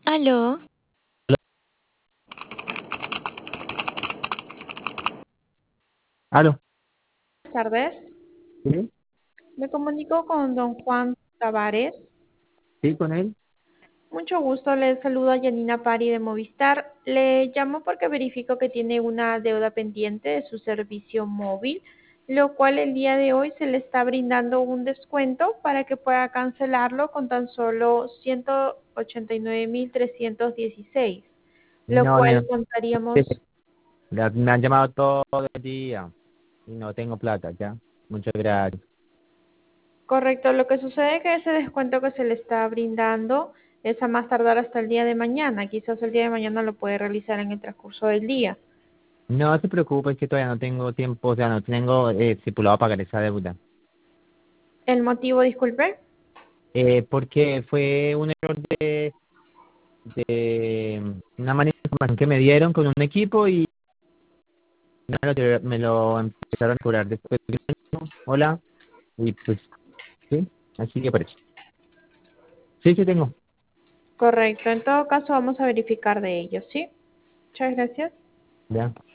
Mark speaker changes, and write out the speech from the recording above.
Speaker 1: Aló,
Speaker 2: Aló.
Speaker 1: buenas tardes.
Speaker 2: ¿Sí?
Speaker 1: Me comunico con don Juan Tavares.
Speaker 2: ¿Sí, con él?
Speaker 1: Mucho gusto, le saludo a Yanina Pari de Movistar. Le llamo porque verifico que tiene una deuda pendiente de su servicio móvil, lo cual el día de hoy se le está brindando un descuento para que pueda cancelarlo con tan solo 189.316, lo
Speaker 2: No,
Speaker 1: cual
Speaker 2: no.
Speaker 1: contaríamos.
Speaker 2: Me han llamado todo el día y no tengo plata ya. Muchas gracias.
Speaker 1: Correcto, lo que sucede es que ese descuento que se le está brindando es a más tardar hasta el día de mañana. Quizás el día de mañana lo puede realizar en el transcurso del día.
Speaker 2: No se preocupe, es que todavía no tengo tiempo, o sea, no tengo estipulado pagar esa deuda.
Speaker 1: ¿El motivo, disculpe?
Speaker 2: Porque fue un error de una mala información que me dieron con un equipo y me lo empezaron a cobrar después de un año. Hola, y pues, sí, así que parece. Sí, sí tengo.
Speaker 1: Correcto, en todo caso vamos a verificar de ello, ¿sí? Muchas gracias.
Speaker 2: Ya.